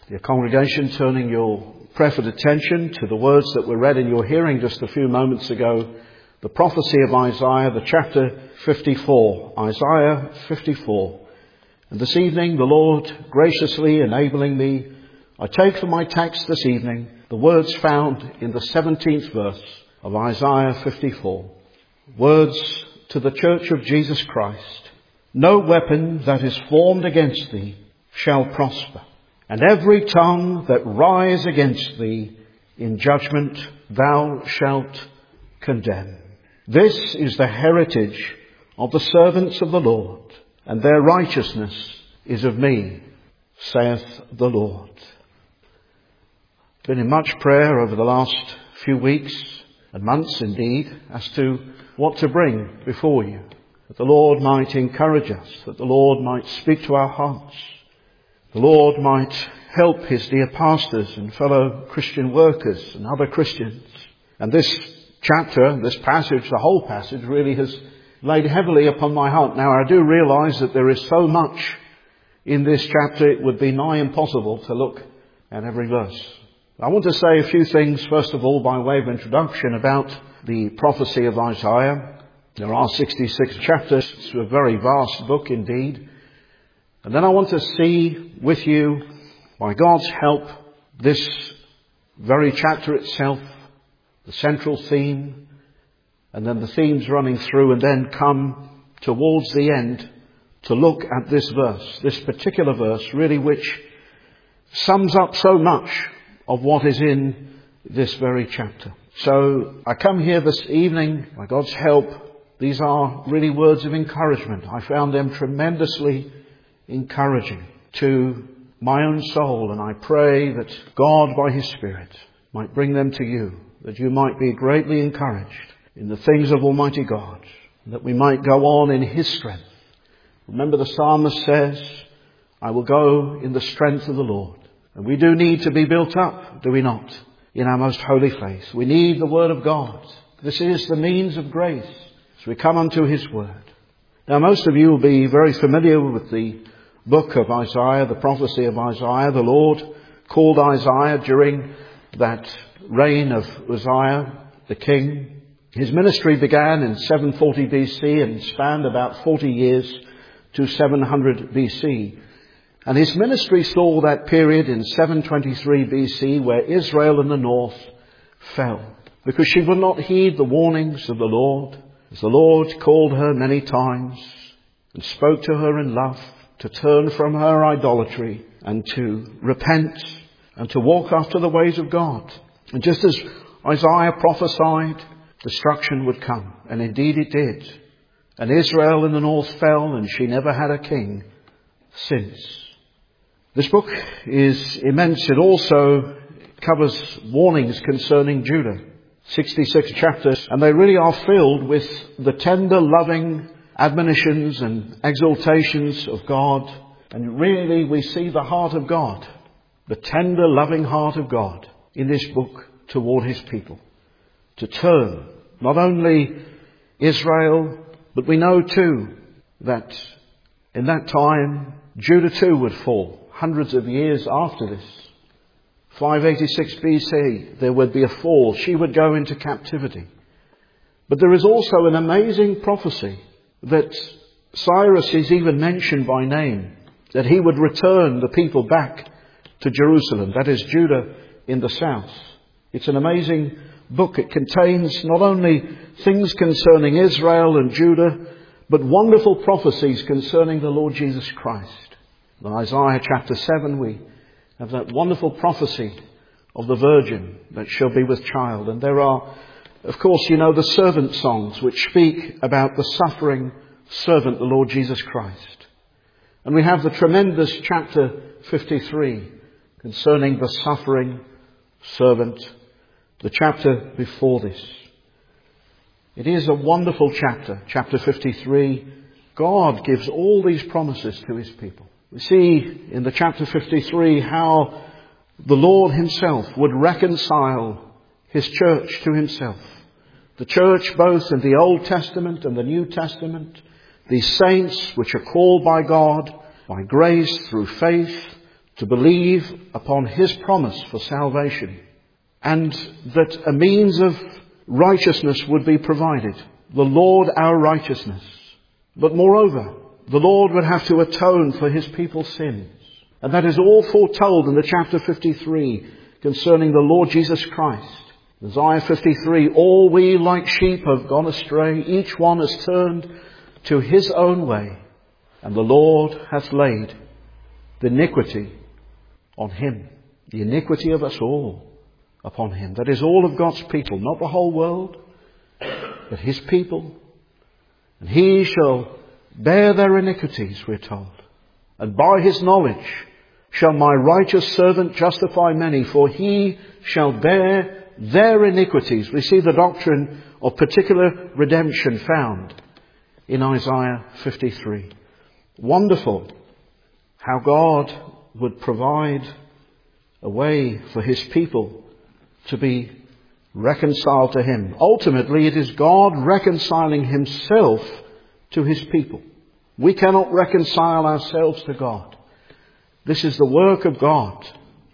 Dear congregation, turning your prayerful attention to the words that were read in your hearing just a few moments ago, the prophecy of Isaiah, the chapter 54, Isaiah 54. And this evening, the Lord graciously enabling me, I take for my text this evening the words found in the 17th verse of Isaiah 54. Words to the Church of Jesus Christ. No weapon that is formed against thee shall prosper, and every tongue that rise against thee in judgment thou shalt condemn. This is the heritage of the servants of the Lord, and their righteousness is of me, saith the Lord. Been in much prayer over the last few weeks and months indeed as to what to bring before you, that the Lord might encourage us, that the Lord might speak to our hearts, the Lord might help his dear pastors and fellow Christian workers and other Christians. And this chapter, this passage, the whole passage really has laid heavily upon my heart. Now I do realise that there is so much in this chapter it would be nigh impossible to look at every verse. I want to say a few things first of all by way of introduction about the prophecy of Isaiah. There are 66 chapters. It's a very vast book indeed. And then I want to see with you, by God's help, this very chapter itself, the central theme, and then the themes running through, and then come towards the end to look at this verse, this particular verse, really which sums up so much of what is in this very chapter. So I come here this evening, by God's help. These are really words of encouragement. I found them tremendously encouraging to my own soul, and I pray that God by his Spirit might bring them to you, that you might be greatly encouraged in the things of Almighty God, and that we might go on in his strength. Remember, the psalmist says, I will go in the strength of the Lord. And we do need to be built up, do we not, in our most holy faith. We need the Word of God. This is the means of grace as we come unto his Word. Now, most of you will be very familiar with the book of Isaiah, the prophecy of Isaiah. The Lord called Isaiah during that reign of Uzziah, the king. His ministry began in 740 BC and spanned about 40 years to 700 BC. And his ministry saw that period in 723 BC where Israel in the north fell, because she would not heed the warnings of the Lord, as the Lord called her many times and spoke to her in love to turn from her idolatry and to repent and to walk after the ways of God. And just as Isaiah prophesied, destruction would come, and indeed it did. And Israel in the north fell, and she never had a king since. This book is immense. It also covers warnings concerning Judah. 66 chapters, and they really are filled with the tender, loving admonitions and exaltations of God. And really we see the heart of God, the tender, loving heart of God in this book toward his people. To turn, not only Israel, but we know too that in that time Judah too would fall. Hundreds of years after this, 586 BC, there would be a fall. She would go into captivity. But there is also an amazing prophecy that Cyrus is even mentioned by name, that he would return the people back to Jerusalem, that is Judah in the south. It's an amazing book. It contains not only things concerning Israel and Judah, but wonderful prophecies concerning the Lord Jesus Christ. In Isaiah chapter 7 we have that wonderful prophecy of the virgin that shall be with child. And there are, of course, the servant songs which speak about the suffering servant, the Lord Jesus Christ. And we have the tremendous chapter 53 concerning the suffering servant, the chapter before this. It is a wonderful chapter, chapter 53. God gives all these promises to his people. We see in the chapter 53 how the Lord himself would reconcile his church to himself. The church both in the Old Testament and the New Testament, these saints which are called by God, by grace through faith, to believe upon his promise for salvation, and that a means of righteousness would be provided. The Lord our righteousness. But moreover, the Lord would have to atone for his people's sins. And that is all foretold in the chapter 53 concerning the Lord Jesus Christ. Isaiah 53, all we like sheep have gone astray, each one has turned to his own way, and the Lord hath laid the iniquity on him, the iniquity of us all upon him. That is all of God's people, not the whole world, but his people. And he shall bear their iniquities, we're told. And by his knowledge shall my righteous servant justify many, for he shall bear their iniquities. We see the doctrine of particular redemption found in Isaiah 53. Wonderful how God would provide a way for his people to be reconciled to him. Ultimately, it is God reconciling himself to his people. We cannot reconcile ourselves to God. This is the work of God.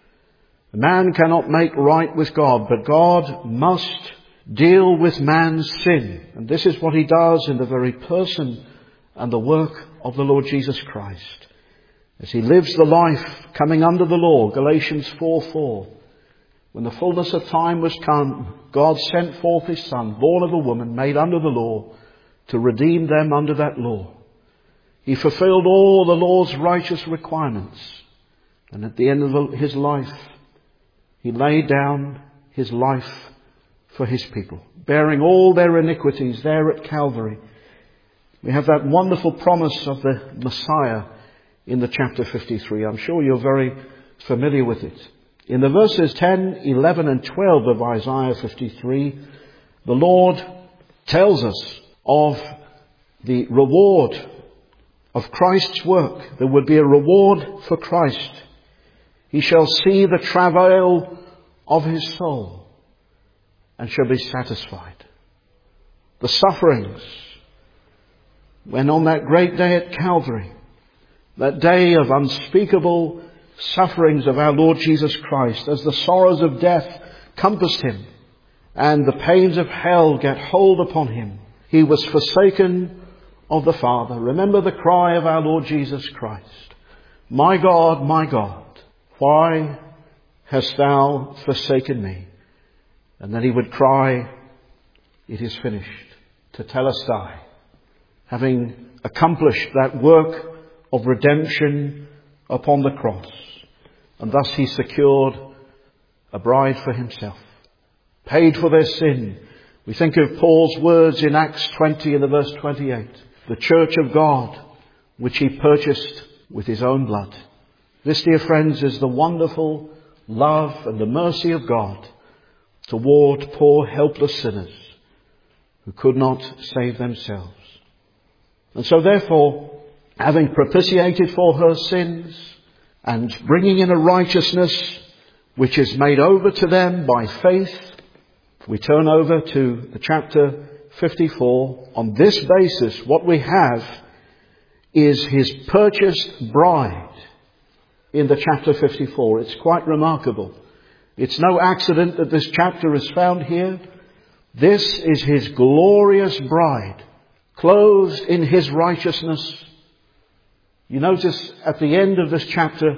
A man cannot make right with God, but God must deal with man's sin. And this is what he does in the very person and the work of the Lord Jesus Christ. As he lives the life coming under the law, Galatians 4:4. When the fullness of time was come, God sent forth his Son, born of a woman, made under the law, to redeem them under that law. He fulfilled all the law's righteous requirements. And at the end of his life, he laid down his life for his people, bearing all their iniquities there at Calvary. We have that wonderful promise of the Messiah in the chapter 53. I'm sure you're very familiar with it. In the verses 10, 11 and 12 of Isaiah 53, the Lord tells us of the reward of Christ's work. There would be a reward for Christ. He shall see the travail of his soul and shall be satisfied. The sufferings, when on that great day at Calvary, that day of unspeakable sufferings of our Lord Jesus Christ, as the sorrows of death compassed him and the pains of hell get hold upon him, he was forsaken of the Father. Remember the cry of our Lord Jesus Christ. My God, why hast thou forsaken me? And then he would cry, it is finished, tetelestai, having accomplished that work of redemption upon the cross. And thus he secured a bride for himself, paid for their sin. We think of Paul's words in Acts 20 in the verse 28. The church of God, which he purchased with his own blood. This, dear friends, is the wonderful love and the mercy of God toward poor helpless sinners who could not save themselves. And so therefore, having propitiated for her sins and bringing in a righteousness which is made over to them by faith, we turn over to the chapter 54. On this basis, what we have is his purchased bride in the chapter 54. It's quite remarkable. It's no accident that this chapter is found here. This is his glorious bride, clothed in his righteousness. You notice at the end of this chapter,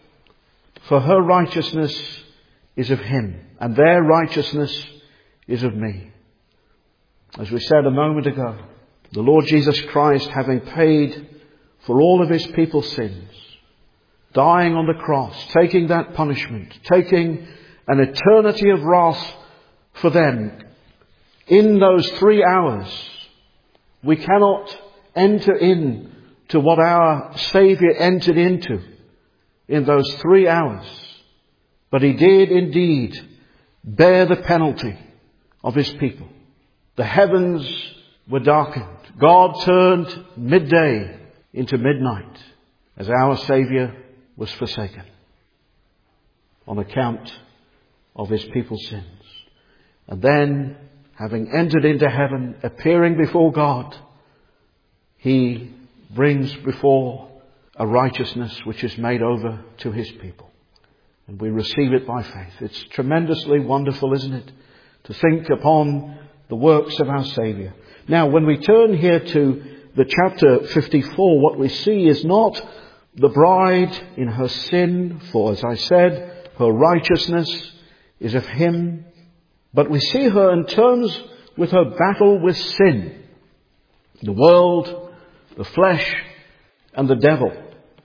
for her righteousness is of him, and their righteousness is of me. As we said a moment ago, the Lord Jesus Christ, having paid for all of his people's sins, dying on the cross, taking that punishment, taking an eternity of wrath for them. In those 3 hours, we cannot enter in to what our Saviour entered into in those 3 hours. But he did indeed bear the penalty of his people. The heavens were darkened. God turned midday into midnight as our Saviour was forsaken on account of his people's sins. And then, having entered into heaven, appearing before God, he brings before a righteousness which is made over to his people. And we receive it by faith. It's tremendously wonderful, isn't it, to think upon the works of our Saviour. Now, when we turn here to the chapter 54, what we see is not the bride in her sin, for as I said, her righteousness is of him, but we see her in terms with her battle with sin, the world, the flesh, and the devil.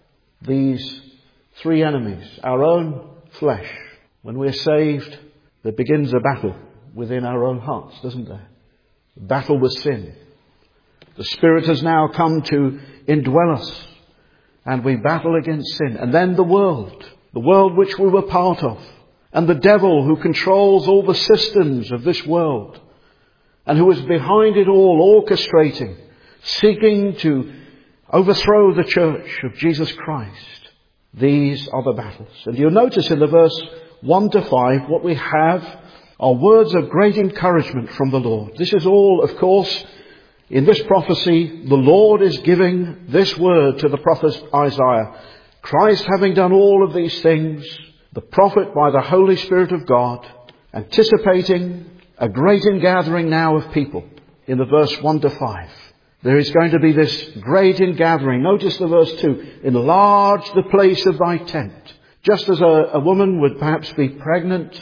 These three enemies, our own flesh. When we're saved, there begins a battle within our own hearts, doesn't there? A battle with sin. The Spirit has now come to indwell us, and we battle against sin. And then the world which we were part of, and the devil who controls all the systems of this world, and who is behind it all, orchestrating, seeking to overthrow the church of Jesus Christ. These are the battles. And you'll notice in the verse 1 to 5, what we have are words of great encouragement from the Lord. This is all, of course, in this prophecy, the Lord is giving this word to the prophet Isaiah. Christ having done all of these things, the prophet by the Holy Spirit of God, anticipating a great ingathering now of people in the verse 1 to 5. There is going to be this great ingathering. Notice the verse 2. Enlarge the place of thy tent. Just as a woman would perhaps be pregnant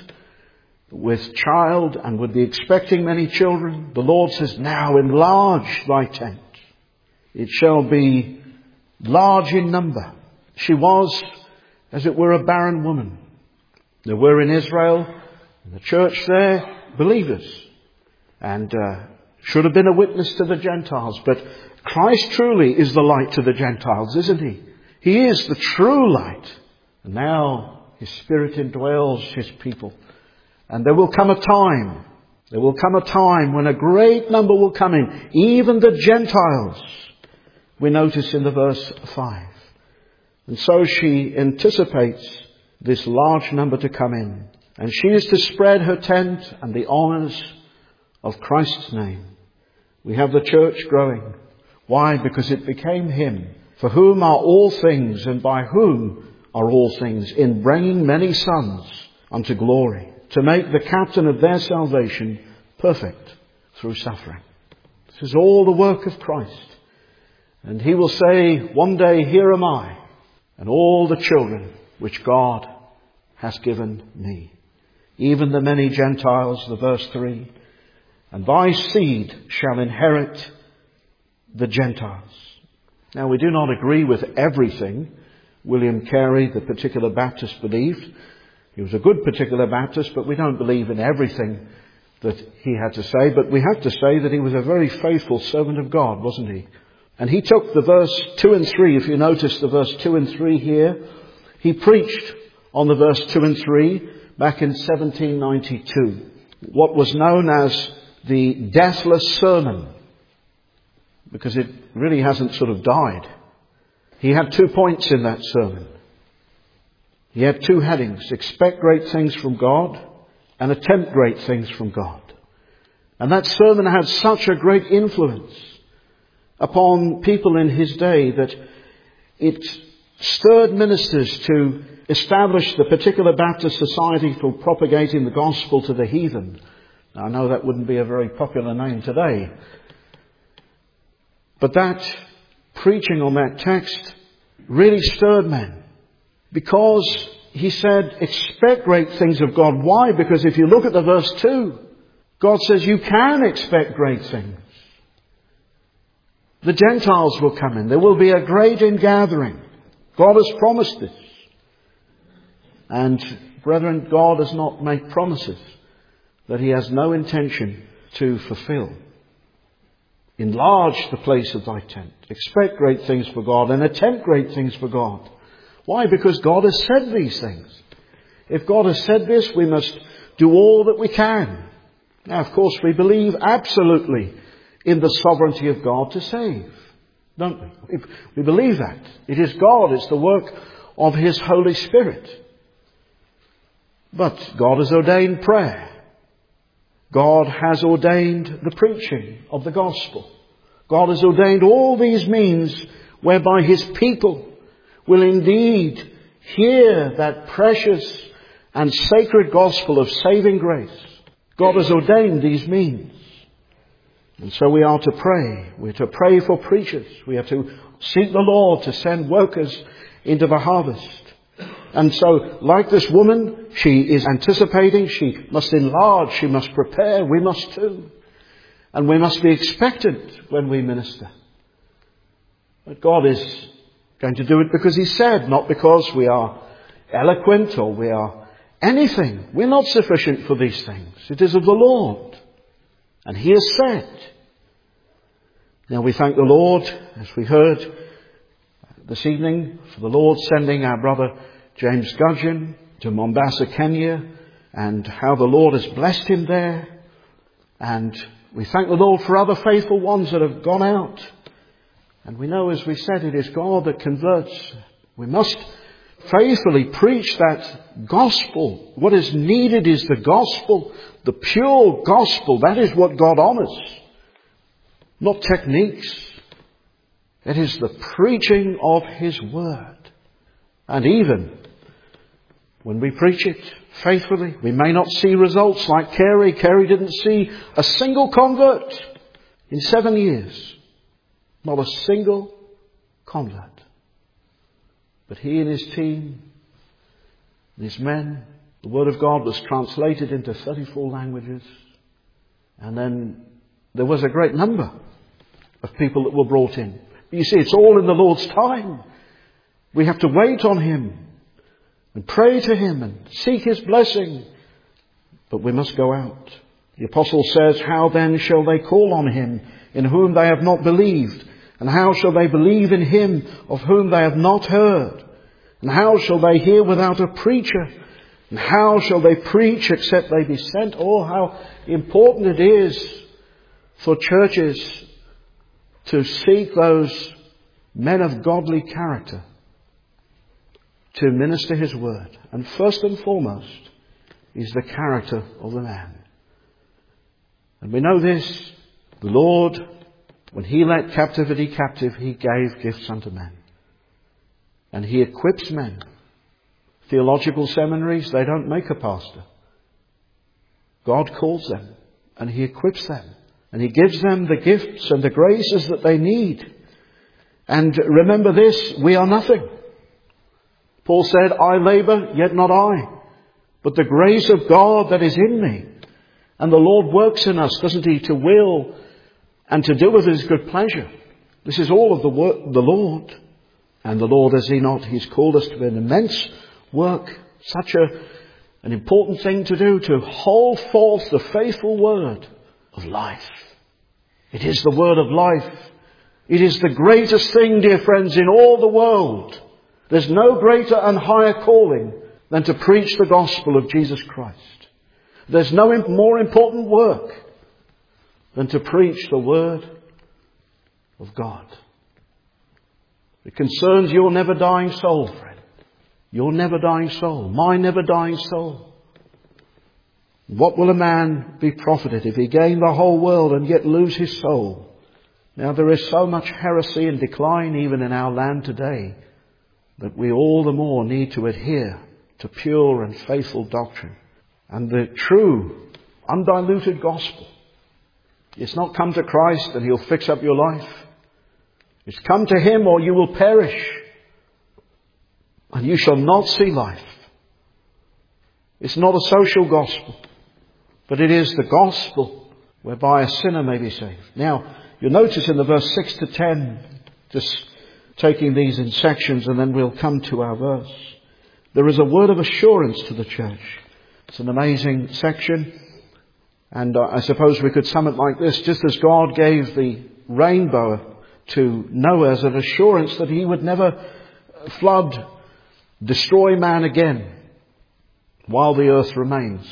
with child and would be expecting many children, the Lord says, now enlarge thy tent. It shall be large in number. She was, as it were, a barren woman. There were in Israel, in the church there, believers. And should have been a witness to the Gentiles. But Christ truly is the light to the Gentiles, isn't he? He is the true light. And now his Spirit indwells his people. And there will come a time when a great number will come in. Even the Gentiles, we notice in the verse 5. And so she anticipates this large number to come in. And she is to spread her tent and the honours of Christ's name. We have the church growing. Why? Because it became him, for whom are all things and by whom are all things, in bringing many sons unto glory, to make the captain of their salvation perfect through suffering. This is all the work of Christ. And he will say, one day, here am I, and all the children which God has given me. Even the many Gentiles, the verse 3, and thy seed shall inherit the Gentiles. Now, we do not agree with everything William Carey, the particular Baptist, believed. He was a good particular Baptist, but we don't believe in everything that he had to say. But we have to say that he was a very faithful servant of God, wasn't he? And he took the verse 2 and 3, if you notice the verse 2 and 3 here, he preached on the verse 2 and 3 back in 1792. What was known as the Deathless Sermon, because it really hasn't sort of died. He had 2 points in that sermon. He had 2 headings: expect great things from God and attempt great things from God. And that sermon had such a great influence upon people in his day that it stirred ministers to establish the particular Baptist Society for propagating the gospel to the heathen. Now, I know that wouldn't be a very popular name today, but that preaching on that text really stirred men, because he said, expect great things of God. Why? Because if you look at the verse 2, God says you can expect great things. The Gentiles will come in. There will be a great ingathering. God has promised this. And brethren, God does not make promises that he has no intention to fulfill. Enlarge the place of thy tent. Expect great things for God and attempt great things for God. Why? Because God has said these things. If God has said this, we must do all that we can. Now, of course, we believe absolutely in the sovereignty of God to save, don't we? We believe that. It is God. It's the work of his Holy Spirit. But God has ordained prayer. God has ordained the preaching of the gospel. God has ordained all these means whereby his people will indeed hear that precious and sacred gospel of saving grace. God has ordained these means. And so we are to pray. We're to pray for preachers. We are to seek the Lord to send workers into the harvest. And so, like this woman, she is anticipating. She must enlarge. She must prepare. We must too. And we must be expectant when we minister. But God is going to do it because He said, not because we are eloquent or we are anything. We're not sufficient for these things. It is of the Lord. And He has said. Now we thank the Lord, as we heard this evening, for the Lord sending our brother James Gudgeon to Mombasa, Kenya, and how the Lord has blessed him there. And we thank the Lord for other faithful ones that have gone out. And we know, as we said, it is God that converts. We must faithfully preach that gospel. What is needed is the gospel, the pure gospel. That is what God honors. Not techniques. It is the preaching of His word. And even when we preach it faithfully, we may not see results like Carey. Carey didn't see a single convert in 7 years. Not a single convert. But he and his team, these men, the Word of God was translated into 34 languages. And then there was a great number of people that were brought in. But you see, it's all in the Lord's time. We have to wait on Him and pray to Him and seek His blessing. But we must go out. The apostle says, how then shall they call on Him in whom they have not believed? And how shall they believe in Him of whom they have not heard? And how shall they hear without a preacher? And how shall they preach except they be sent? Oh, how important it is for churches to seek those men of godly character to minister His word. And first and foremost is the character of the man. And we know this, the Lord, when He led captivity captive, He gave gifts unto men. And He equips men. Theological seminaries, they don't make a pastor. God calls them and He equips them. And He gives them the gifts and the graces that they need. And remember this, we are nothing. Paul said, I labour, yet not I, but the grace of God that is in me. And the Lord works in us, doesn't He, to will and to do with His good pleasure. This is all of the work of the Lord. And the Lord, has He not? He's called us to an immense work, such an important thing to do, to hold forth the faithful word of life. It is the word of life. It is the greatest thing, dear friends, in all the world. There's no greater and higher calling than to preach the gospel of Jesus Christ. There's no more important work than to preach the word of God. It concerns your never dying soul, friend. Your never dying soul. My never dying soul. What will a man be profited if he gain the whole world and yet lose his soul? Now there is so much heresy and decline even in our land today that we all the more need to adhere to pure and faithful doctrine and the true, undiluted gospel. It's not come to Christ and He'll fix up your life. It's come to Him or you will perish and you shall not see life. It's not a social gospel, but it is the gospel whereby a sinner may be saved. Now, you'll notice in the verse 6 to 10, just taking these in sections and then we'll come to our verse. There is a word of assurance to the church. It's an amazing section. And I suppose we could sum it like this. Just as God gave the rainbow to Noah as an assurance that He would never flood, destroy man again while the earth remains.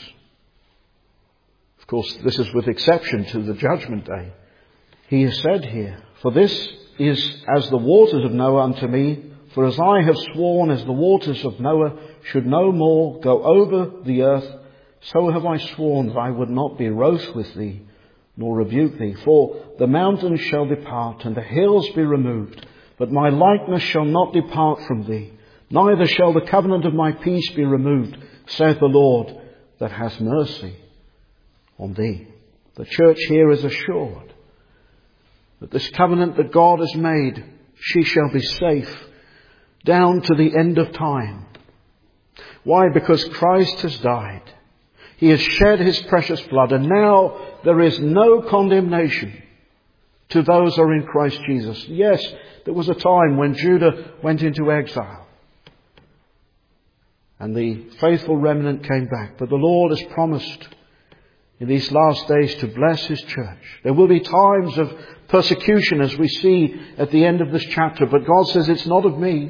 Of course, this is with exception to the judgment day. He has said here, for this is as the waters of Noah unto me, for as I have sworn as the waters of Noah should no more go over the earth, so have I sworn that I would not be wroth with thee, nor rebuke thee. For the mountains shall depart, and the hills be removed, But my likeness shall not depart from thee, neither shall the covenant of my peace be removed, saith the Lord that has mercy on thee. The church here is assured that this covenant that God has made, she shall be safe down to the end of time. Why? Because Christ has died. He has shed his precious blood, and now there is no condemnation to those who are in Christ Jesus. Yes, there was a time when Judah went into exile and the faithful remnant came back. But the Lord has promised in these last days to bless his church. There will be times of persecution, as we see at the end of this chapter. But God says, it's not of me.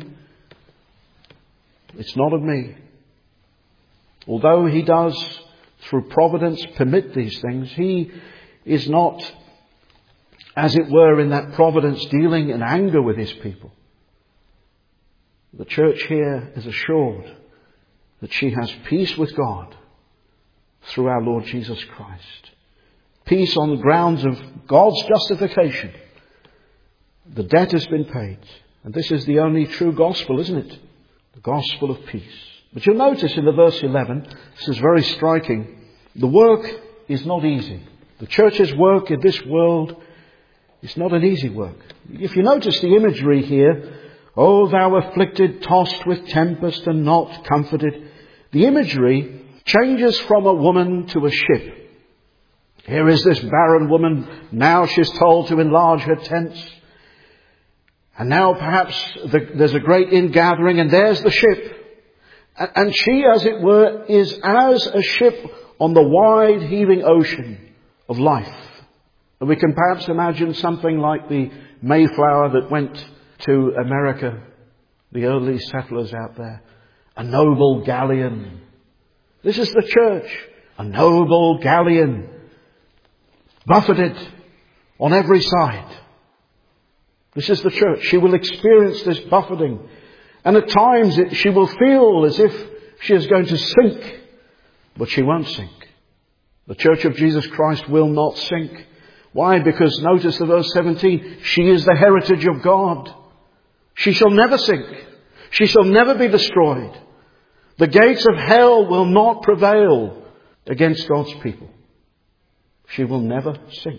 It's not of me. Although he does, through providence, permit these things, he is not, as it were, in that providence dealing in anger with his people. The church here is assured that she has peace with God through our Lord Jesus Christ. Peace on the grounds of God's justification. The debt has been paid. And this is the only true gospel, isn't it? The gospel of peace. But you'll notice in the verse 11, this is very striking, the work is not easy. The church's work in this world is not an easy work. If you notice the imagery here, O thou afflicted, tossed with tempest and not comforted, the imagery changes from a woman to a ship. Here is this barren woman. Now she's told to enlarge her tents. And now perhaps there's a great ingathering, and there's the ship. And she, as it were, is as a ship on the wide heaving ocean of life. And we can perhaps imagine something like the Mayflower that went to America, the early settlers out there. A noble galleon. This is the church. A noble galleon. Buffeted on every side. This is the church. She will experience this buffeting. And at times she will feel as if she is going to sink. But she won't sink. The church of Jesus Christ will not sink. Why? Because notice the verse 17. She is the heritage of God. She shall never sink. She shall never be destroyed. The gates of hell will not prevail against God's people. She will never sink.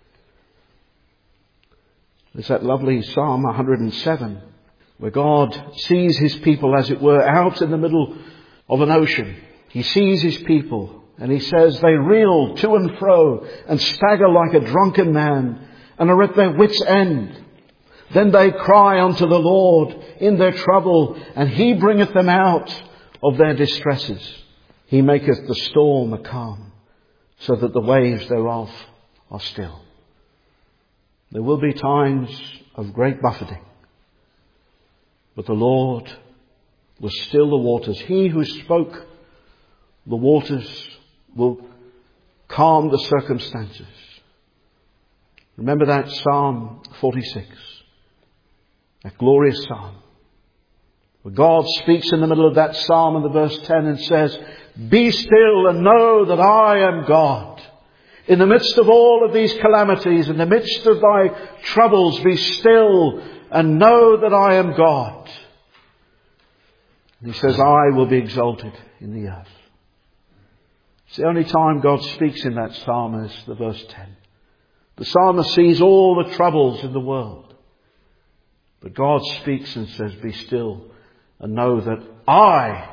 There's that lovely Psalm 107 where God sees his people, as it were, out in the middle of an ocean. He sees his people and he says they reel to and fro and stagger like a drunken man and are at their wits' end. Then they cry unto the Lord in their trouble, and he bringeth them out of their distresses. He maketh the storm a calm, so that the waves thereof are still. There will be times of great buffeting, but the Lord will still the waters. He who spoke the waters will calm the circumstances. Remember that Psalm 46, that glorious psalm, where God speaks in the middle of that psalm in the verse 10 and says, be still and know that I am God. In the midst of all of these calamities, in the midst of thy troubles, be still and know that I am God. And he says, I will be exalted in the earth. It's the only time God speaks in that psalm is the verse 10. The psalmist sees all the troubles in the world. But God speaks and says, be still and know that I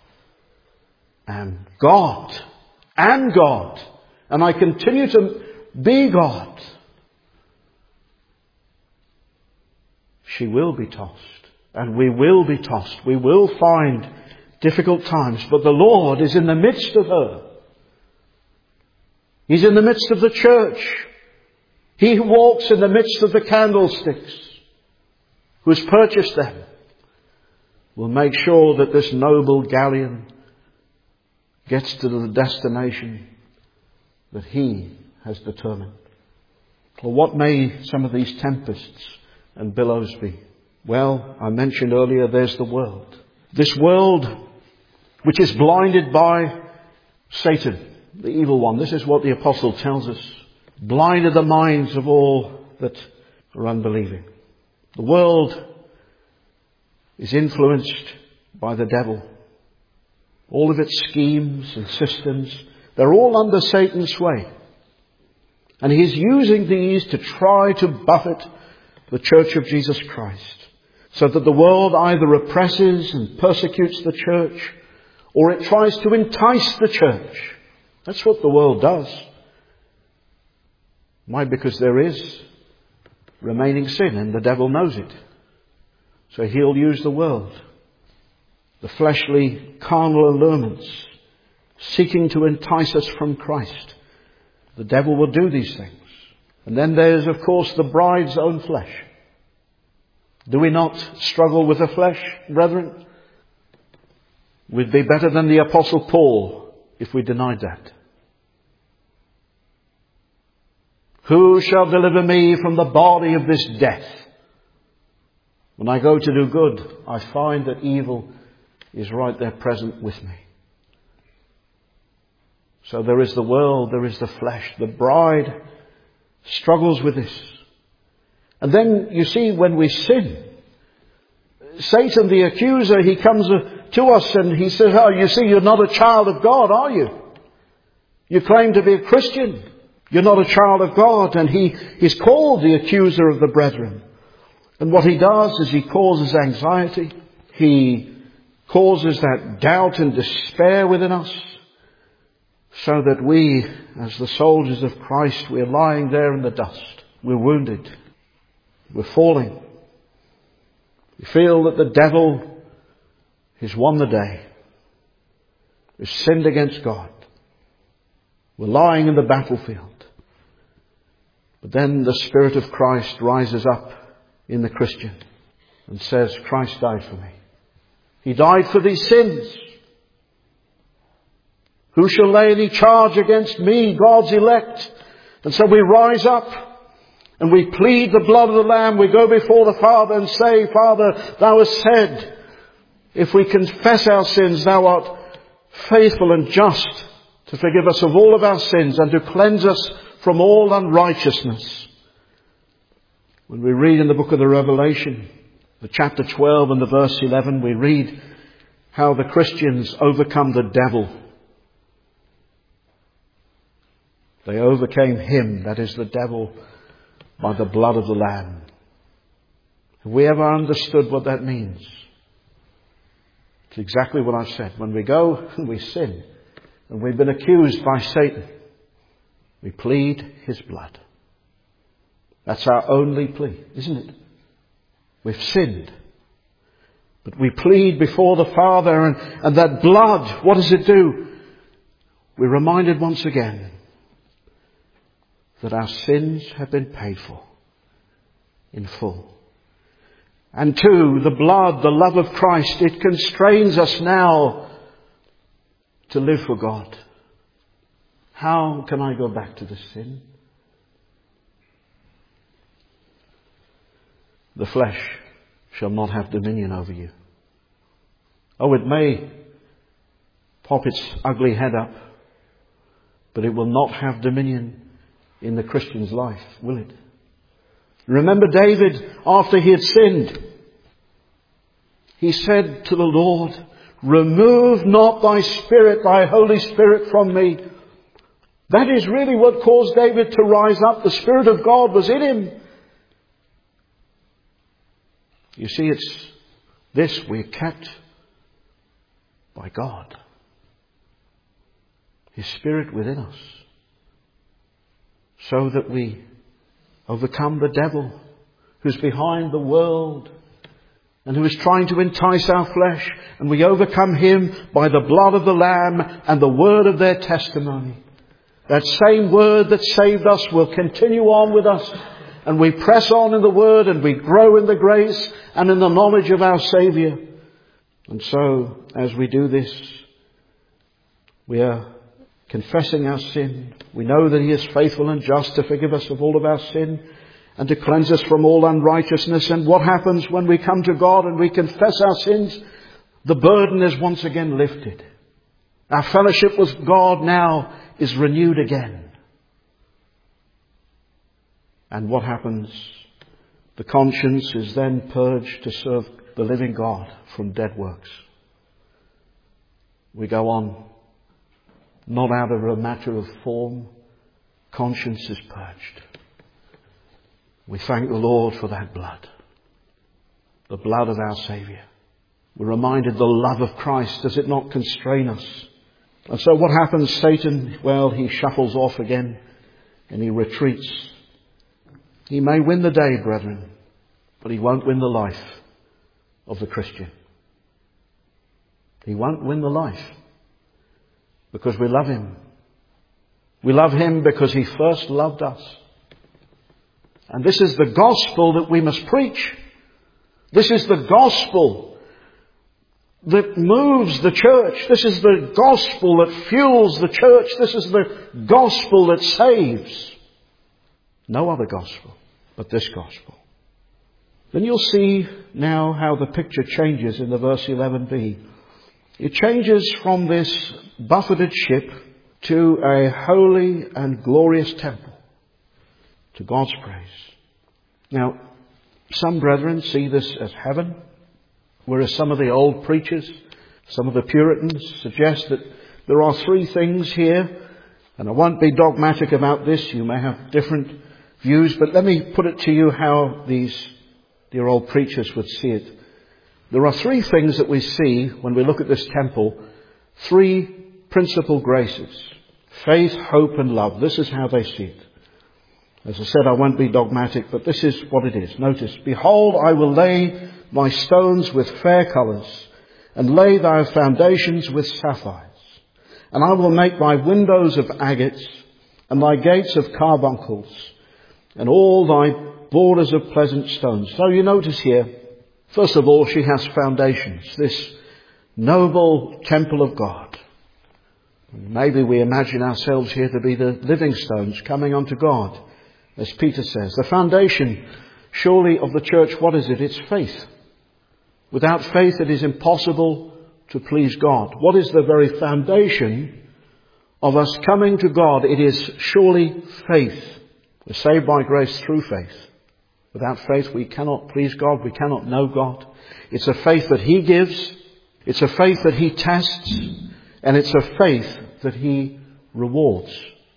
am God. And God. And I continue to be God. She will be tossed. And we will be tossed. We will find difficult times. But the Lord is in the midst of her. He's in the midst of the church. He who walks in the midst of the candlesticks, who has purchased them, will make sure that this noble galleon gets to the destination that he has determined. Well, what may some of these tempests and billows be? Well, I mentioned earlier, there's the world. This world which is blinded by Satan, the evil one. This is what the apostle tells us. Blinded the minds of all that are unbelieving. The world is influenced by the devil. All of its schemes and systems, they're all under Satan's sway. And he's using these to try to buffet the Church of Jesus Christ, so that the world either oppresses and persecutes the church, or it tries to entice the church. That's what the world does. Why? Because there is remaining sin, and the devil knows it. So he'll use the world, the fleshly, carnal allurements, seeking to entice us from Christ. The devil will do these things. And then there's, of course, the bride's own flesh. Do we not struggle with the flesh, brethren? We'd be better than the Apostle Paul if we denied that. Who shall deliver me from the body of this death? When I go to do good, I find that evil is right there present with me. So there is the world, there is the flesh. The bride struggles with this. And then you see, when we sin, Satan the accuser, he comes to us and he says, oh, you see, you're not a child of God, are you? You claim to be a Christian. You're not a child of God. And he is called the accuser of the brethren. And what he does is he causes anxiety. He causes that doubt and despair within us, so that we, as the soldiers of Christ, we're lying there in the dust. We're wounded. We're falling. We feel that the devil has won the day. We've sinned against God. We're lying in the battlefield. But then the Spirit of Christ rises up in the Christian and says, Christ died for me. He died for these sins. Who shall lay any charge against me, God's elect? And so we rise up and we plead the blood of the Lamb. We go before the Father and say, Father, thou hast said, if we confess our sins, thou art faithful and just to forgive us of all of our sins and to cleanse us from all unrighteousness. When we read in the book of the Revelation, the chapter 12 and the verse 11, we read how the Christians overcome the devil. They overcame him, that is the devil, by the blood of the Lamb. Have we ever understood what that means? It's exactly what I've said. When we go and we sin, and we've been accused by Satan, we plead his blood. That's our only plea, isn't it? We've sinned. But we plead before the Father, and that blood, what does it do? We're reminded once again that our sins have been paid for in full. And two, the blood, the love of Christ, it constrains us now to live for God. How can I go back to this sin? The flesh shall not have dominion over you. Oh, it may pop its ugly head up, but it will not have dominion in the Christian's life, will it? Remember David, after he had sinned, he said to the Lord, remove not thy Spirit, thy Holy Spirit from me. That is really what caused David to rise up. The Spirit of God was in him. You see, it's this we're kept by God. His Spirit within us. So that we overcome the devil who's behind the world and who is trying to entice our flesh. And we overcome him by the blood of the Lamb and the word of their testimony. That same word that saved us will continue on with us. And we press on in the word and we grow in the grace and in the knowledge of our Saviour. And so, as we do this, we are confessing our sin. We know that he is faithful and just to forgive us of all of our sin and to cleanse us from all unrighteousness. And what happens when we come to God and we confess our sins? The burden is once again lifted. Our fellowship with God now is renewed again. And what happens? The conscience is then purged to serve the living God from dead works. We go on, not out of a matter of form. Conscience is purged. We thank the Lord for that blood. The blood of our Saviour. We're reminded the love of Christ. Does it not constrain us? And so what happens? Satan, well, he shuffles off again and he retreats. He may win the day, brethren, but he won't win the life of the Christian. He won't win the life because we love him. We love him because he first loved us. And this is the gospel that we must preach. This is the gospel that moves the church. This is the gospel that fuels the church. This is the gospel that saves. No other gospel but this gospel. Then you'll see now how the picture changes in the verse 11b. It changes from this buffeted ship to a holy and glorious temple, to God's praise. Now, some brethren see this as heaven, whereas some of the old preachers, some of the Puritans suggest that there are three things here, and I won't be dogmatic about this. You may have different views, but let me put it to you how these dear old preachers would see it. There are three things that we see when we look at this temple. Three principal graces. Faith, hope and love. This is how they see it. As I said, I won't be dogmatic, but this is what it is. Notice, behold, I will lay my stones with fair colours, and lay thy foundations with sapphires. And I will make thy windows of agates, and thy gates of carbuncles, and all thy borders of pleasant stones. So you notice here, first of all, she has foundations. This noble temple of God. Maybe we imagine ourselves here to be the living stones coming unto God. As Peter says, the foundation, surely, of the church, what is it? It's faith. Without faith, it is impossible to please God. What is the very foundation of us coming to God? It is surely faith. We're saved by grace through faith. Without faith, we cannot please God. We cannot know God. It's a faith that he gives. It's a faith that he tests. And it's a faith that he rewards.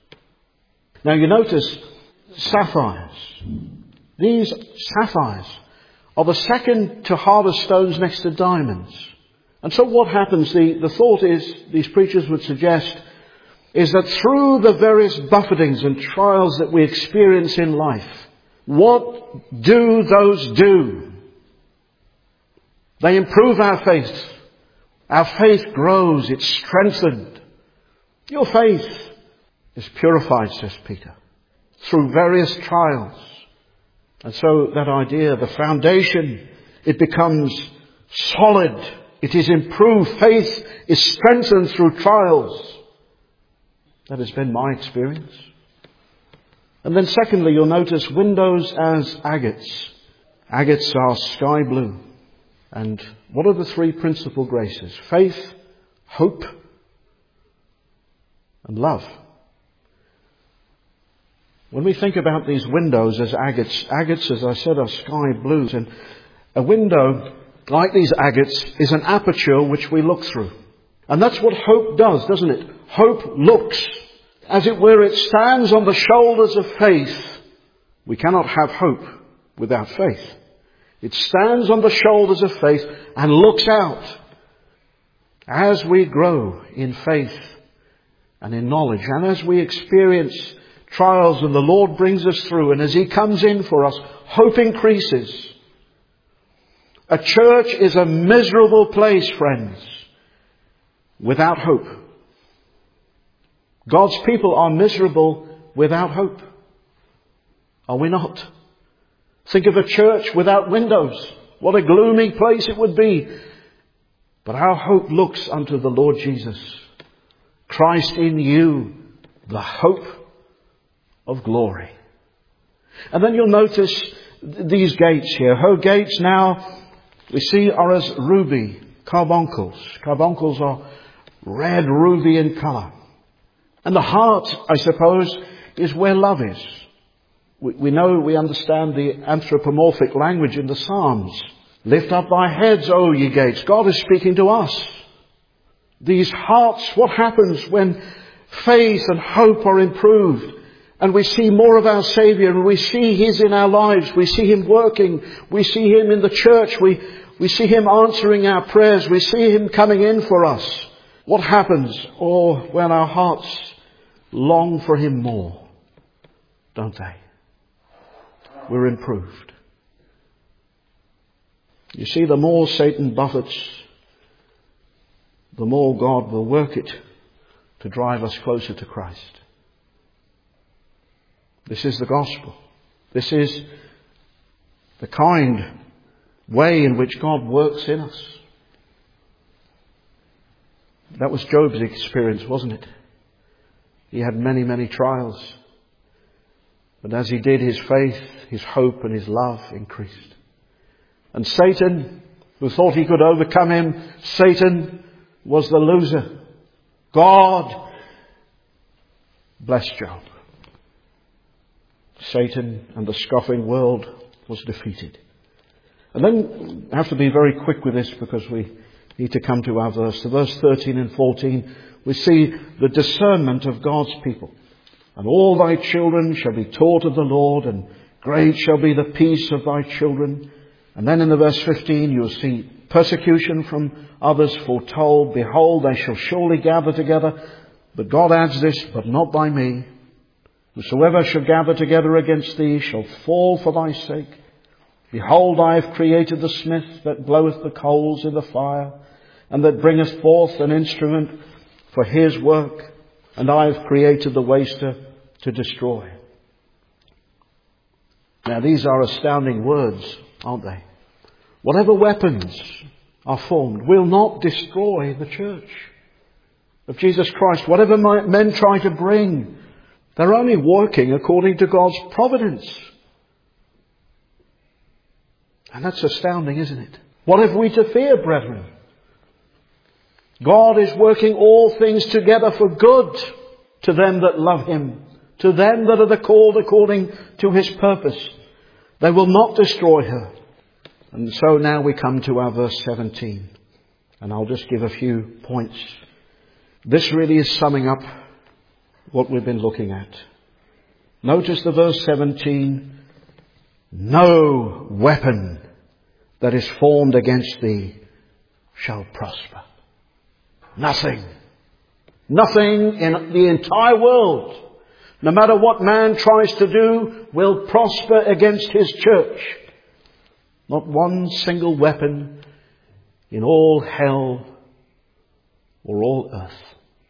Now you notice sapphires. These sapphires are the second to hardest stones next to diamonds. And so what happens, the thought is, these preachers would suggest, is that through the various buffetings and trials that we experience in life, what do those do? They improve our faith. Our faith grows. It's strengthened. Your faith is purified, says Peter, through various trials. And so that idea, the foundation, it becomes solid. It is improved. Faith is strengthened through trials. That has been my experience. And then secondly, you'll notice windows as agates. Agates are sky blue. And what are the three principal graces? Faith, hope, and love. When we think about these windows as agates, agates, as I said, are sky blues. And a window, like these agates, is an aperture which we look through. And that's what hope does, doesn't it? Hope looks. As it were, it stands on the shoulders of faith. We cannot have hope without faith. It stands on the shoulders of faith and looks out. As we grow in faith and in knowledge, and as we experience trials and the Lord brings us through, and as he comes in for us, hope increases. A church is a miserable place, friends, without hope. God's people are miserable without hope. Are we not? Think of a church without windows. What a gloomy place it would be. But our hope looks unto the Lord Jesus. Christ in you, the hope of glory. And then you'll notice these gates here. Her gates now, we see, are as ruby carbuncles. Carbuncles are red ruby in colour. And the heart, I suppose, is where love is. We understand the anthropomorphic language in the Psalms. Lift up thy heads, O ye gates. God is speaking to us. These hearts, what happens when faith and hope are improved and we see more of our Saviour and we see His in our lives, we see Him working, we see Him in the church, we see Him answering our prayers, we see Him coming in for us. What happens? Or when our hearts long for Him more, don't they? We're improved. You see, the more Satan buffets, the more God will work it to drive us closer to Christ. This is the gospel. This is the kind way in which God works in us. That was Job's experience, wasn't it? He had many, many trials. But as he did, his faith, his hope and his love increased. And Satan, who thought he could overcome him, Satan was the loser. God blessed Job. Satan and the scoffing world was defeated. And then I have to be very quick with this because we need to come to our verse. The verse 13 and 14, we see the discernment of God's people. And all thy children shall be taught of the Lord, and great shall be the peace of thy children. And then in the verse 15 you'll see persecution from others foretold. Behold, they shall surely gather together. But God adds this, but not by me. Whosoever shall gather together against thee shall fall for thy sake. Behold, I have created the smith that bloweth the coals in the fire, and that bringeth forth an instrument for his work. And I have created the waster to destroy. Now these are astounding words, aren't they? Whatever weapons are formed will not destroy the church of Jesus Christ. Whatever men try to bring, they're only working according to God's providence. And that's astounding, isn't it? What have we to fear, brethren? God is working all things together for good to them that love Him, to them that are called according to His purpose. They will not destroy her. And so now we come to our verse 17. And I'll just give a few points. This really is summing up what we've been looking at. Notice the verse 17. No weapon that is formed against thee shall prosper. Nothing. Nothing in the entire world, no matter what man tries to do, will prosper against his church. Not one single weapon in all hell or all earth.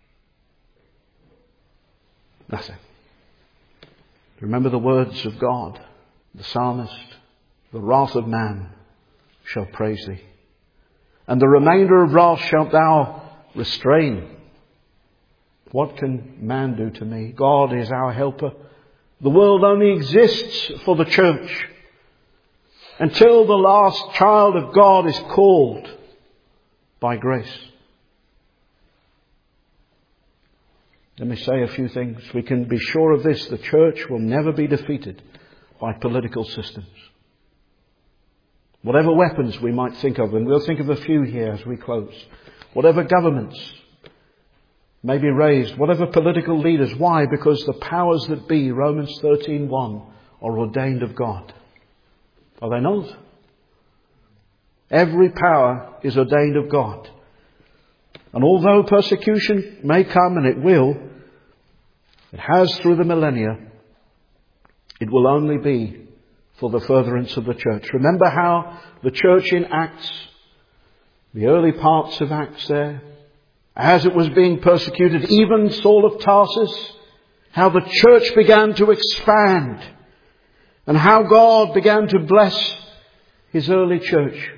Nothing. Remember the words of God, the psalmist, the wrath of man shall praise thee, and the remainder of wrath shalt thou restrain. What can man do to me? God is our helper. The world only exists for the church until the last child of God is called by grace. Let me say a few things. We can be sure of this. The church will never be defeated by political systems. Whatever weapons we might think of, and we'll think of a few here as we close. Whatever governments may be raised, whatever political leaders. Why? Because the powers that be, Romans 13:1, are ordained of God. Are they not? Every power is ordained of God. And although persecution may come, and it will, it has through the millennia, it will only be for the furtherance of the church. Remember how the church in Acts, the early parts of Acts there, as it was being persecuted, even Saul of Tarsus, how the church began to expand and how God began to bless His early church.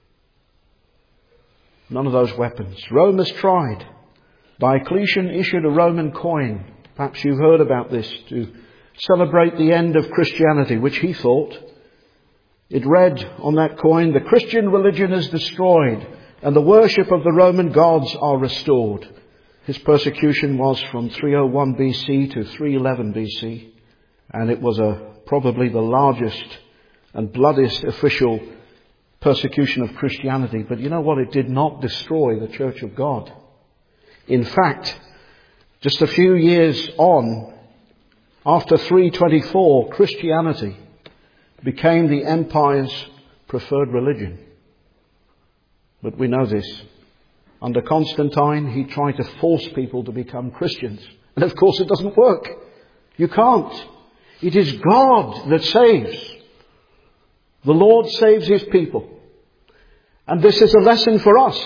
None of those weapons. Rome has tried. Diocletian issued a Roman coin. Perhaps you've heard about this, to celebrate the end of Christianity, which he thought. It read on that coin, the Christian religion is destroyed and the worship of the Roman gods are restored. His persecution was from 301 BC to 311 BC. And it was probably the largest and bloodiest official persecution of Christianity. But you know what? It did not destroy the Church of God. In fact, just a few years on, after 324, Christianity became the empire's preferred religion. But we know this. Under Constantine, he tried to force people to become Christians. And of course it doesn't work. You can't. It is God that saves. The Lord saves His people. And this is a lesson for us.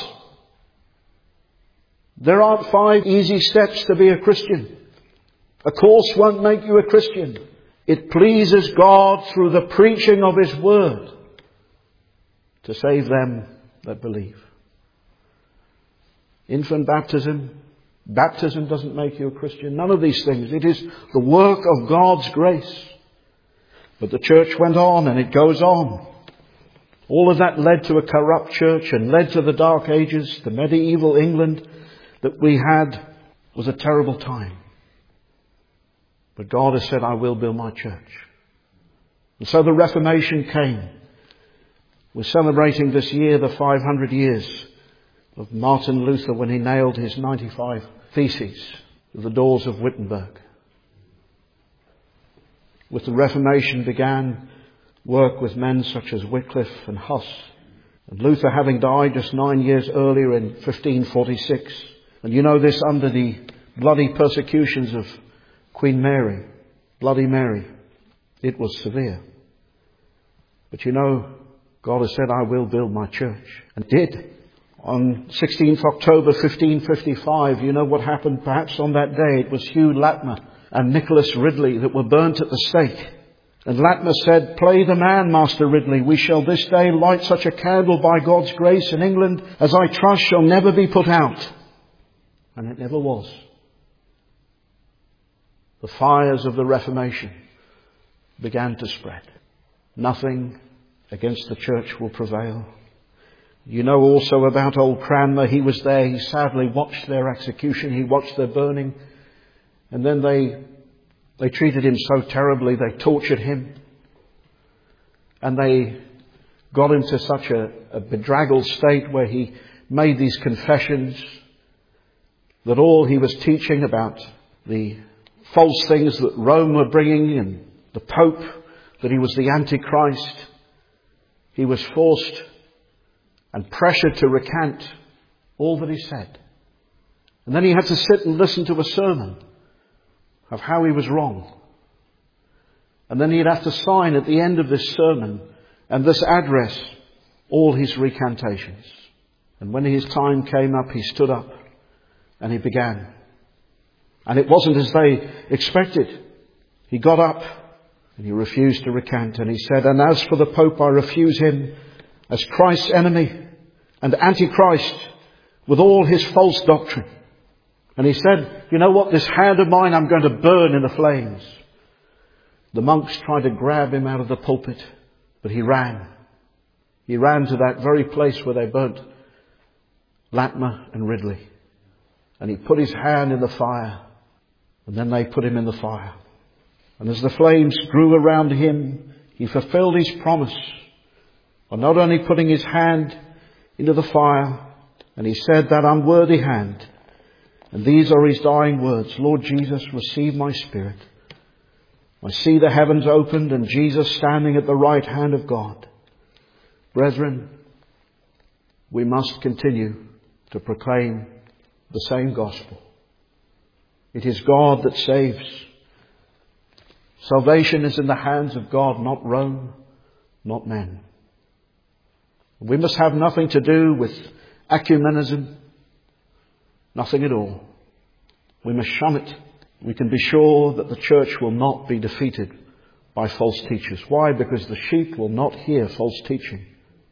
There aren't 5 easy steps to be a Christian. A course won't make you a Christian. It pleases God through the preaching of His Word to save them that believe. Infant baptism doesn't make you a Christian. None of these things. It is the work of God's grace. But the church went on, and it goes on. All of that led to a corrupt church and led to the Dark Ages. The medieval England that we had was a terrible time. But God has said, I will build my church. And so the Reformation came. We're celebrating this year the 500 years of Martin Luther when he nailed his 95 Theses to the doors of Wittenberg. With the Reformation began work with men such as Wycliffe and Huss. And Luther having died just 9 years earlier in 1546. And you know this, under the bloody persecutions of Queen Mary, Bloody Mary, it was severe. But you know, God has said, I will build my church. And did. On 16th October 1555, you know what happened perhaps on that day? It was Hugh Latimer and Nicholas Ridley that were burnt at the stake. And Latimer said, play the man, Master Ridley. We shall this day light such a candle by God's grace in England as I trust shall never be put out. And it never was. The fires of the Reformation began to spread. Nothing against the church will prevail. You know also about old Cranmer. He was there. He sadly watched their execution. He watched their burning. And then they treated him so terribly. They tortured him. And they got him to such a bedraggled state where he made these confessions that all he was teaching about the false things that Rome were bringing and the Pope, that he was the Antichrist. He was forced and pressured to recant all that he said. And then he had to sit and listen to a sermon of how he was wrong. And then he'd have to sign at the end of this sermon and this address all his recantations. And when his time came up, he stood up and he began. And it wasn't as they expected. He got up and he refused to recant. And he said, and as for the Pope, I refuse him as Christ's enemy and Antichrist with all his false doctrine. And he said, you know what, this hand of mine I'm going to burn in the flames. The monks tried to grab him out of the pulpit, but he ran. He ran to that very place where they burnt Latimer and Ridley. And he put his hand in the fire. And then they put him in the fire. And as the flames grew around him, he fulfilled his promise of not only putting his hand into the fire, and he said, that unworthy hand. And these are his dying words. Lord Jesus, receive my spirit. I see the heavens opened and Jesus standing at the right hand of God. Brethren, we must continue to proclaim the same gospel. It is God that saves. Salvation is in the hands of God, not Rome, not men. We must have nothing to do with ecumenism. Nothing at all. We must shun it. We can be sure that the church will not be defeated by false teachers. Why? Because the sheep will not hear false teaching.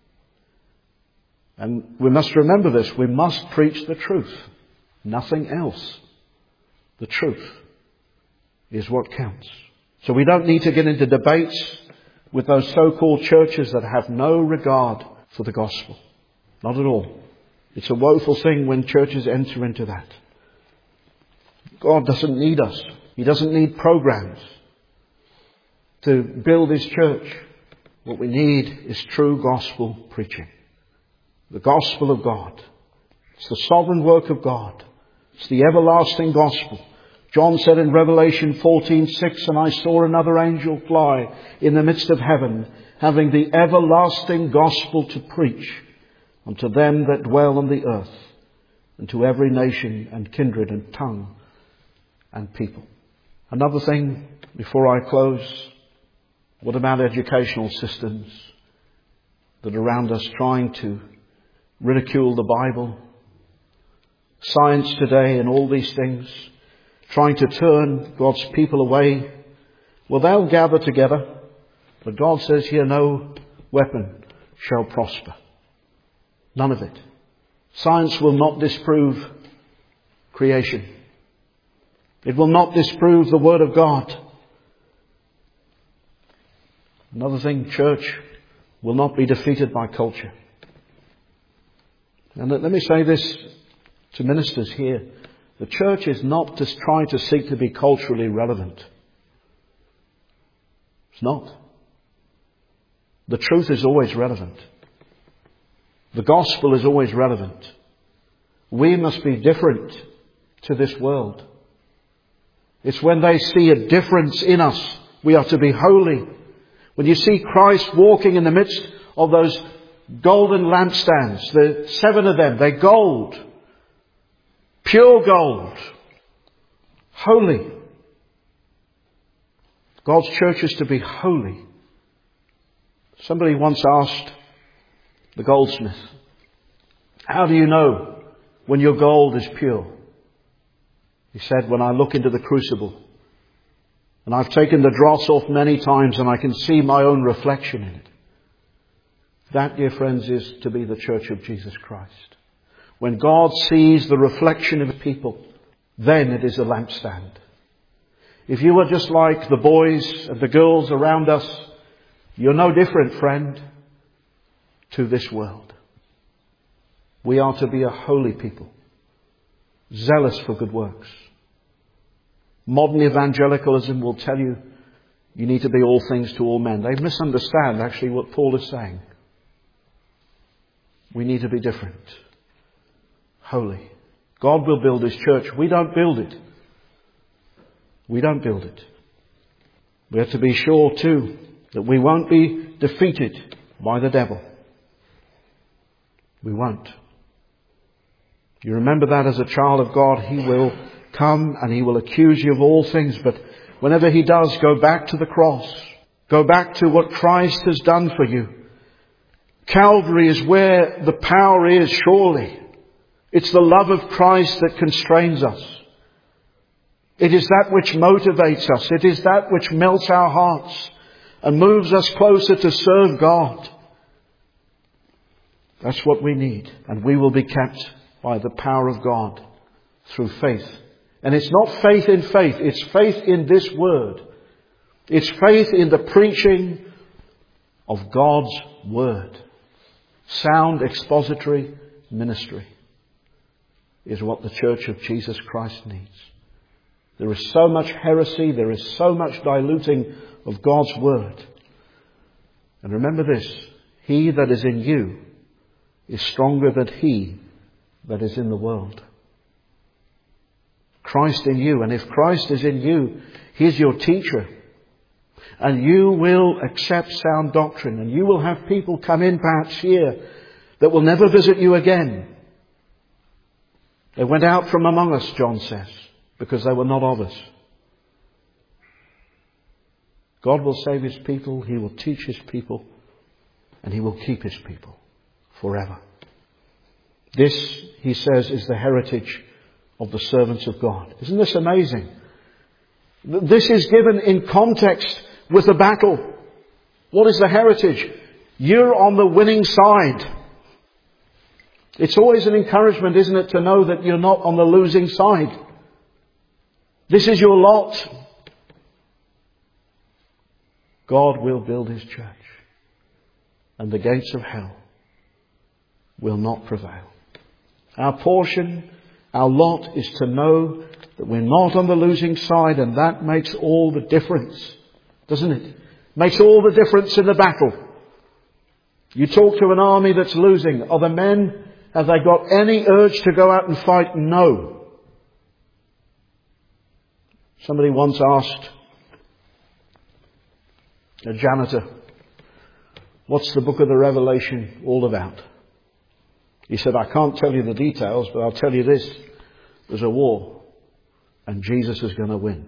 And we must remember this. We must preach the truth. Nothing else. The truth is what counts. So we don't need to get into debates with those so-called churches that have no regard for the gospel. Not at all. It's a woeful thing when churches enter into that. God doesn't need us. He doesn't need programs. to build His church, what we need is true gospel preaching. The gospel of God. It's the sovereign work of God. It's the everlasting gospel. John said in Revelation 14:6, "And I saw another angel fly in the midst of heaven, having the everlasting gospel to preach unto them that dwell on the earth, and to every nation and kindred and tongue and people." Another thing before I close, what about educational systems that are around us trying to ridicule the Bible, science today and all these things, trying to turn God's people away? Well, they'll gather together, but God says here, no weapon shall prosper. None of it. Science will not disprove creation. It will not disprove the Word of God. Another thing, church will not be defeated by culture. And let me say this to ministers here. The church is not just trying to seek to be culturally relevant. It's not. The truth is always relevant. The gospel is always relevant. We must be different to this world. It's when they see a difference in us, we are to be holy. When you see Christ walking in the midst of those golden lampstands, the 7 of them, they're gold. Pure gold. Holy. God's church is to be holy. Somebody once asked the goldsmith, "How do you know when your gold is pure?" He said, "When I look into the crucible and I've taken the dross off many times and I can see my own reflection in it." That, dear friends, is to be the church of Jesus Christ. When God sees the reflection of people, then it is a lampstand. If you were just like the boys and the girls around us, you're no different, friend, to this world. We are to be a holy people, zealous for good works. Modern evangelicalism will tell you you need to be all things to all men. They misunderstand actually what Paul is saying. We need to be different. Holy. God will build His church. We don't build it. We don't build it. We have to be sure too that we won't be defeated by the devil. We won't. You remember that as a child of God, he will come and he will accuse you of all things. But whenever he does, go back to the cross. Go back to what Christ has done for you. Calvary is where the power is, surely. It's the love of Christ that constrains us. It is that which motivates us. It is that which melts our hearts and moves us closer to serve God. That's what we need. And we will be kept by the power of God through faith. And it's not faith in faith. It's faith in this word. It's faith in the preaching of God's word. Sound expository ministry is what the church of Jesus Christ needs. There is so much heresy. There is so much diluting of God's word. And remember this. He that is in you is stronger than he that is in the world. Christ in you. And if Christ is in you, He is your teacher. And you will accept sound doctrine. And you will have people come in perhaps here that will never visit you again. They went out from among us, John says, because they were not of us. God will save His people. He will teach His people. And He will keep His people forever. This, He says, is the heritage of the servants of God. Isn't this amazing? This is given in context with a battle. What is the heritage? You're on the winning side. It's always an encouragement, isn't it, to know that you're not on the losing side. This is your lot. God will build His church. And the gates of hell will not prevail. Our portion, our lot is to know that we're not on the losing side, and that makes all the difference, doesn't it? Makes all the difference in the battle. You talk to an army that's losing. Are the men, have they got any urge to go out and fight? No. Somebody once asked a janitor, what's the book of the Revelation all about? He said, I can't tell you the details, but I'll tell you this. There's a war, and Jesus is going to win.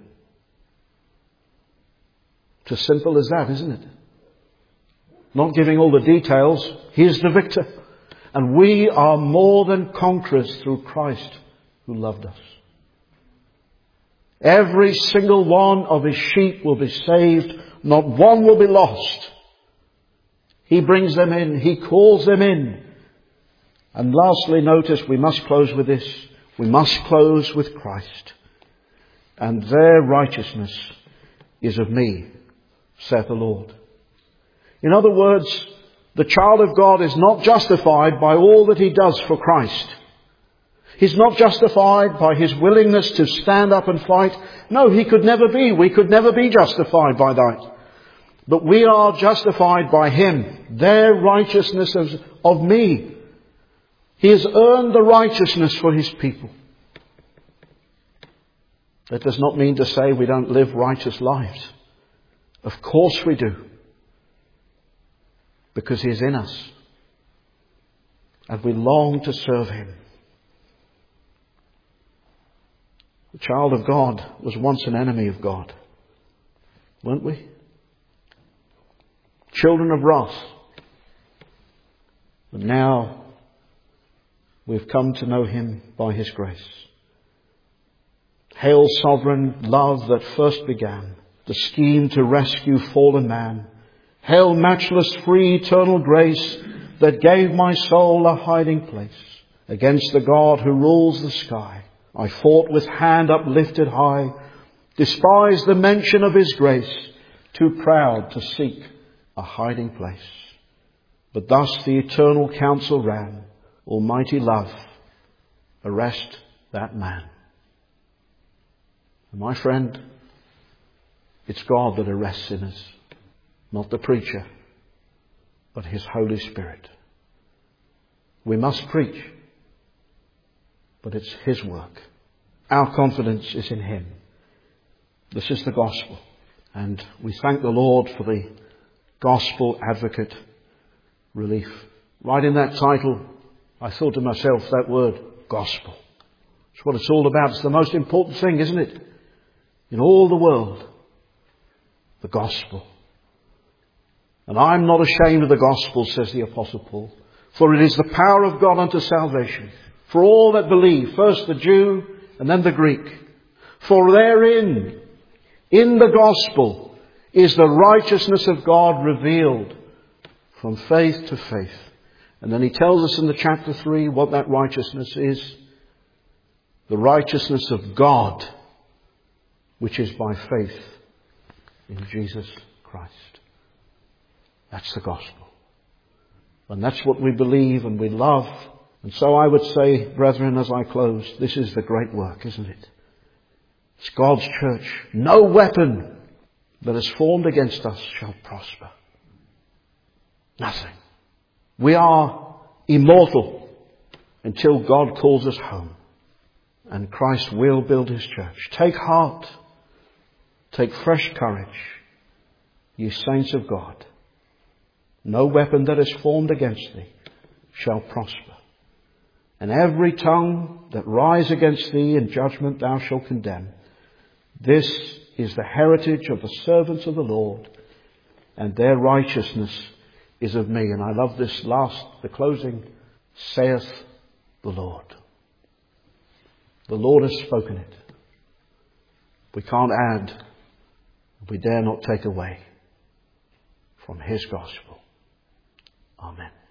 It's as simple as that, isn't it? Not giving all the details. He's the victor. And we are more than conquerors through Christ who loved us. Every single one of his sheep will be saved. Not one will be lost. He brings them in. He calls them in. And lastly, notice, we must close with this. We must close with Christ. And their righteousness is of me, saith the Lord. In other words, the child of God is not justified by all that he does for Christ. He's not justified by his willingness to stand up and fight. No, he could never be. We could never be justified by that. But we are justified by him. Their righteousness of me. He has earned the righteousness for his people. That does not mean to say we don't live righteous lives. Of course we do. Because he is in us. And we long to serve him. The child of God was once an enemy of God. Weren't we? Children of wrath. But now we've come to know him by his grace. Hail, sovereign love that first began the scheme to rescue fallen man. Hail, matchless, free, eternal grace that gave my soul a hiding place. Against the God who rules the sky, I fought with hand uplifted high, despised the mention of his grace, too proud to seek a hiding place. But thus the eternal counsel ran, Almighty love, arrest that man. And my friend, it's God that arrests sinners, not the preacher, but his Holy Spirit. We must preach, but it's his work. Our confidence is in him. This is the gospel. And we thank the Lord for the gospel advocate relief. Right in that title, I thought to myself, that word, gospel. It's what it's all about. It's the most important thing, isn't it? In all the world, the gospel. And I'm not ashamed of the gospel, says the Apostle Paul, for it is the power of God unto salvation for all that believe, first the Jew and then the Greek. For therein, in the gospel, is the righteousness of God revealed from faith to faith. And then he tells us in the chapter 3 what that righteousness is. The righteousness of God, which is by faith in Jesus Christ. That's the gospel. And that's what we believe and we love. And so I would say, brethren, as I close, this is the great work, isn't it? It's God's church. No weapon that is formed against us shall prosper. Nothing. We are immortal until God calls us home. And Christ will build his church. Take heart. Take fresh courage, ye saints of God. No weapon that is formed against thee shall prosper. And every tongue that rise against thee in judgment thou shalt condemn. This is the heritage of the servants of the Lord, and their righteousness is of me. And I love this the closing, saith the Lord. The Lord has spoken it. We can't add, we dare not take away from his gospel. Amen.